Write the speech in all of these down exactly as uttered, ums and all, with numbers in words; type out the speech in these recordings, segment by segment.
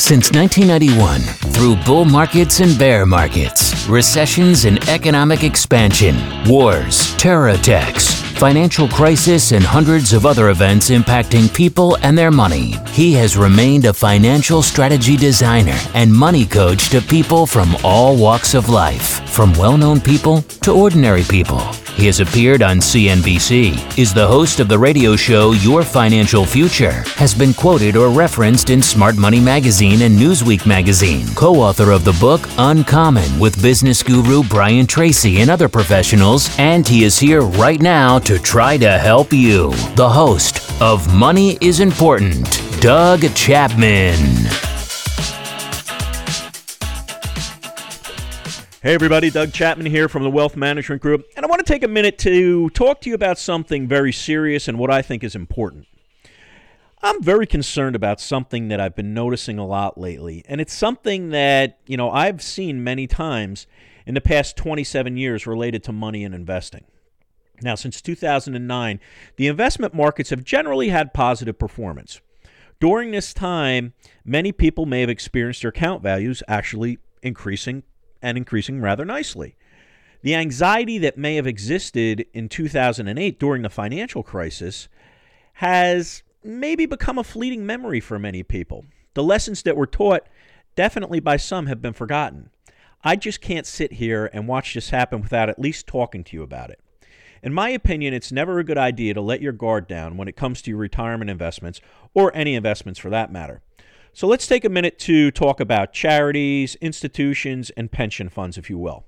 Since nineteen ninety-one, through bull markets and bear markets, recessions and economic expansion, wars, terror attacks, financial crisis, and hundreds of other events impacting people and their money, he has remained a financial strategy designer and money coach to people from all walks of life, from well-known people to ordinary people. He has appeared on C N B C, is the host of the radio show Your Financial Future, has been quoted or referenced in Smart Money Magazine and Newsweek Magazine, co-author of the book Uncommon with business guru Brian Tracy and other professionals, and he is here right now to try to help you. The host of Money is Important, Doug Chapman. Hey everybody, Doug Chapman here from the Wealth Management Group, and I want to take a minute to talk to you about something very serious and what I think is important. I'm very concerned about something that I've been noticing a lot lately, and it's something that, you know, I've seen many times in the past twenty-seven years related to money and investing. Now, since two thousand nine, the investment markets have generally had positive performance. During this time, many people may have experienced their account values actually increasing and increasing rather nicely. The anxiety that may have existed in two thousand eight during the financial crisis has maybe become a fleeting memory for many people. The lessons that were taught, definitely by some, have been forgotten. I just can't sit here and watch this happen without at least talking to you about it. In my opinion, it's never a good idea to let your guard down when it comes to your retirement investments, or any investments for that matter. So let's take a minute to talk about charities, institutions, and pension funds, if you will.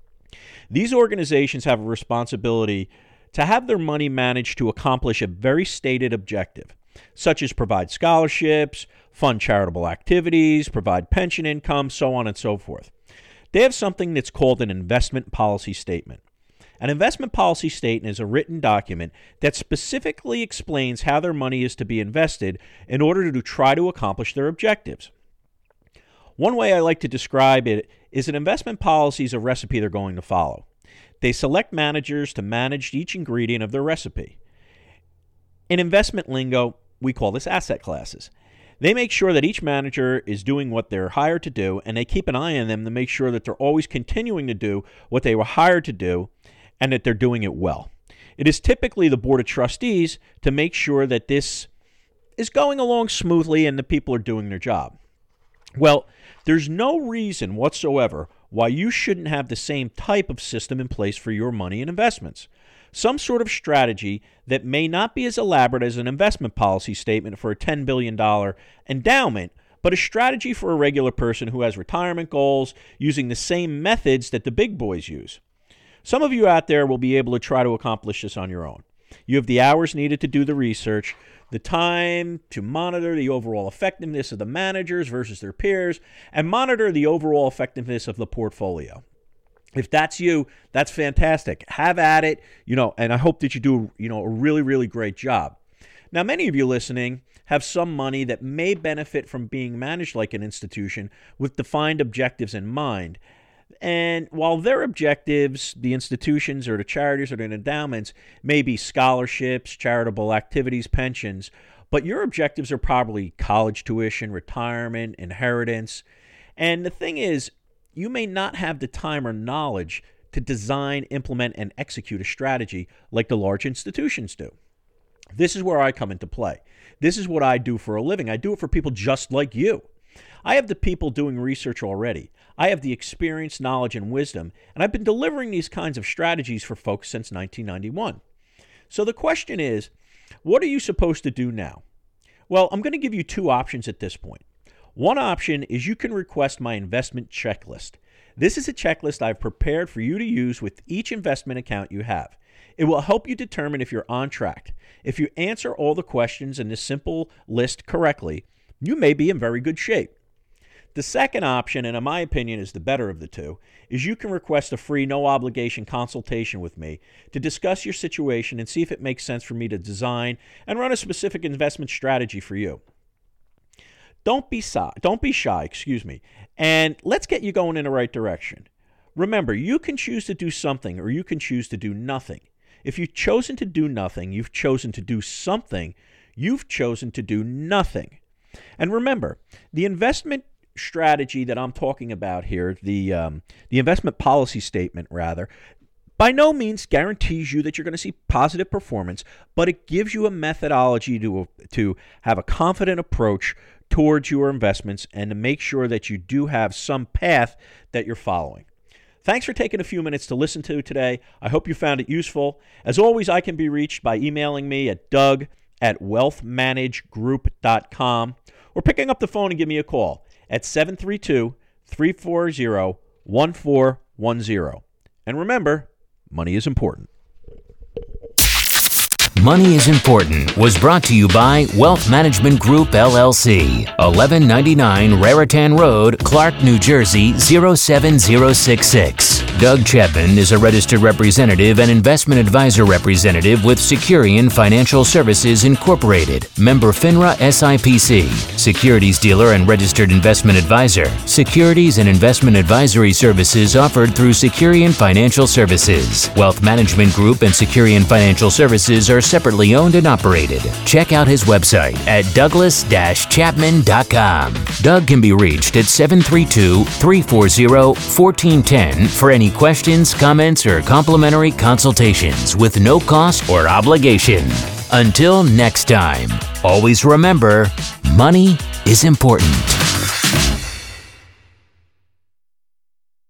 These organizations have a responsibility to have their money managed to accomplish a very stated objective, such as provide scholarships, fund charitable activities, provide pension income, so on and so forth. They have something that's called an investment policy statement. An investment policy statement is a written document that specifically explains how their money is to be invested in order to try to accomplish their objectives. One way I like to describe it is an investment policy is a recipe they're going to follow. They select managers to manage each ingredient of their recipe. In investment lingo, we call this asset classes. They make sure that each manager is doing what they're hired to do, and they keep an eye on them to make sure that they're always continuing to do what they were hired to do, and that they're doing it well. It is typically the board of trustees to make sure that this is going along smoothly and the people are doing their job. Well, there's no reason whatsoever why you shouldn't have the same type of system in place for your money and investments. Some sort of strategy that may not be as elaborate as an investment policy statement for a ten billion dollars endowment, but a strategy for a regular person who has retirement goals using the same methods that the big boys use. Some of you out there will be able to try to accomplish this on your own. You have the hours needed to do the research, the time to monitor the overall effectiveness of the managers versus their peers, and monitor the overall effectiveness of the portfolio. If that's you, that's fantastic. Have at it, you know, and I hope that you do, you know, a really, really great job. Now, many of you listening have some money that may benefit from being managed like an institution with defined objectives in mind. And while their objectives, the institutions or the charities or the endowments, may be scholarships, charitable activities, pensions, but your objectives are probably college tuition, retirement, inheritance. And the thing is, you may not have the time or knowledge to design, implement, and execute a strategy like the large institutions do. This is where I come into play. This is what I do for a living. I do it for people just like you. I have the people doing research already. I have the experience, knowledge, and wisdom, and I've been delivering these kinds of strategies for folks since nineteen ninety-one. So the question is, what are you supposed to do now? Well, I'm going to give you two options at this point. One option is you can request my investment checklist. This is a checklist I've prepared for you to use with each investment account you have. It will help you determine if you're on track. If you answer all the questions in this simple list correctly, you may be in very good shape. The second option, and in my opinion is the better of the two, is you can request a free, no-obligation consultation with me to discuss your situation and see if it makes sense for me to design and run a specific investment strategy for you. Don't be shy, don't be shy, excuse me, and let's get you going in the right direction. Remember, you can choose to do something or you can choose to do nothing. If you've chosen to do nothing, you've chosen to do something, you've chosen to do nothing. And remember, The investment strategy that I'm talking about here, the um, the investment policy statement, rather, by no means guarantees you that you're going to see positive performance, but it gives you a methodology to to have a confident approach towards your investments and to make sure that you do have some path that you're following. Thanks for taking a few minutes to listen to today. I hope you found it useful. As always, I can be reached by emailing me at doug at wealth manage group dot com or picking up the phone and give me a call at seven three two, three four zero, one four one zero. And remember, money is important. Money is Important was brought to you by Wealth Management Group, L L C, eleven ninety-nine Raritan Road, Clark, New Jersey, zero seven zero six six. Doug Chapman is a registered representative and investment advisor representative with Securian Financial Services Incorporated, member FINRA S I P C, securities dealer and registered investment advisor. Securities and investment advisory services offered through Securian Financial Services. Wealth Management Group and Securian Financial Services are separately owned and operated. Check out his website at douglas dash chapman dot com. Doug can be reached at seven three two, three four zero, one four one zero for any questions, comments, or complimentary consultations with no cost or obligation. Until next time, always remember, money is important.